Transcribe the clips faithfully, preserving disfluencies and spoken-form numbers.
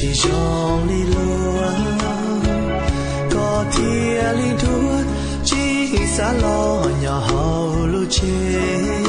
chỉ trong đi lúa có thia linh thua chỉ xa lo nhỏ hậu lu chê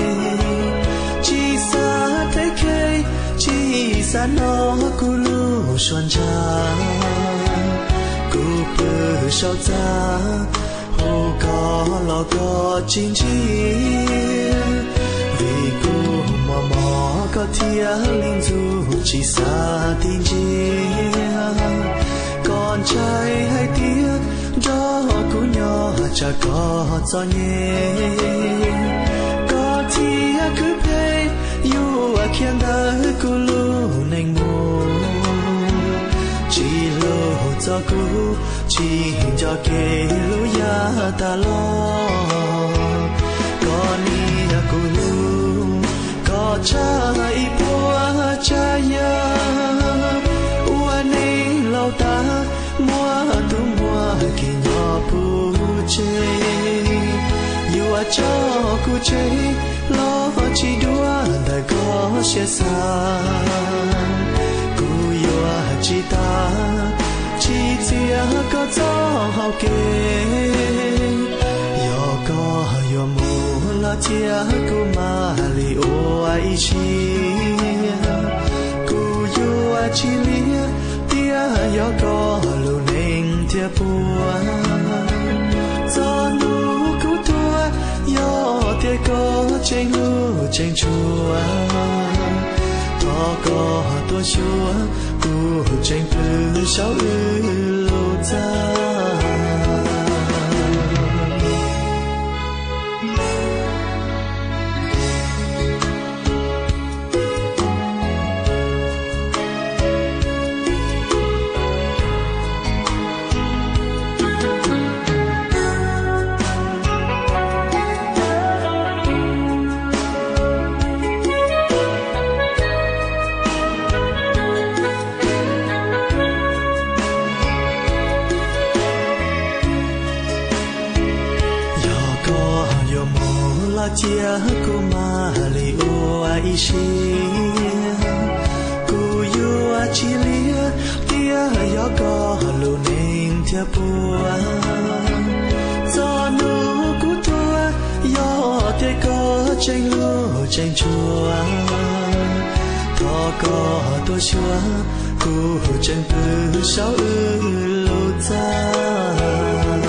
chỉ xa thấy khê chỉ xa nó cu lu xuân cha cu bơ sao cha hồ có lo có chính chia vì cu mò mò có thia linh du chỉ xa tin chia còn trai hay tiếc đó cú nhỏ chả có cho nhé có thia cứ thế yêu khiến ta cú lu nành mù chỉ lo cho cú chỉ cho kê lu ya ta lo có ni cú lu có trai bùa trai ya ua nei lâu ta mua tu mua kỳ nhỏ pu chê yêu à cho cu chê lo chỉ đua đời có sẽ xa cu yêu à chỉ ta chỉ chia có gió hao kê yo có yo mu la chia cu ma li o ai chi cu yêu à chỉ lia tia yo có lu neng tia bùa gió nu cú tua yo tia có tranh lu tranh chua thọ có tua chua cú tranh từ sáu ư lô ra chia cô ma li o ai chi cô yêu a chi lia tia yo có lu neng tia bùa gió nu cú tua yo tia có tranh lu tranh chua thọ có tua chua cú tranh từ sáu ư lô ra